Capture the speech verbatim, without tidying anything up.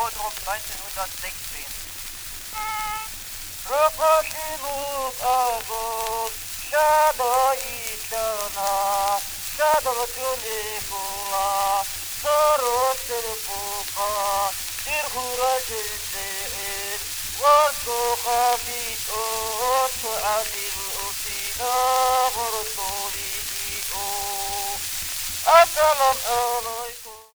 Bodrum neunzehnhundertsechzehn. Röpöşülük ağız, şada içana, şada tülükula, sarı sırpıka, bir hura cüzdir, var su hafif, o su